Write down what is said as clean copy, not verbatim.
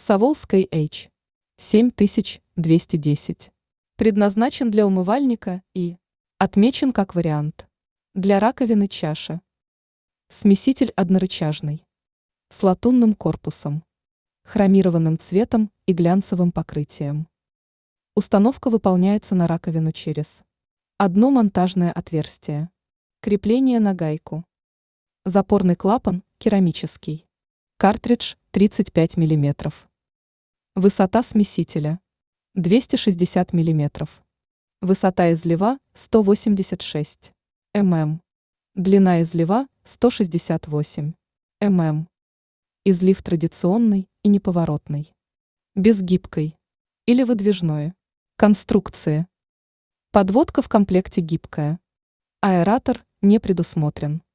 Саволской H. 7210. Предназначен для умывальника и отмечен как вариант для раковины чаши. Смеситель однорычажный, с латунным корпусом, хромированным цветом и глянцевым покрытием. Установка выполняется на раковину через одно монтажное отверстие. Крепление на гайку. Запорный клапан керамический. Картридж 35 мм. Высота смесителя 260 мм. Высота излива 186 мм. Длина излива 168 мм. Излив традиционный и неповоротный. Без гибкой или выдвижной конструкции. Подводка в комплекте гибкая. Аэратор не предусмотрен.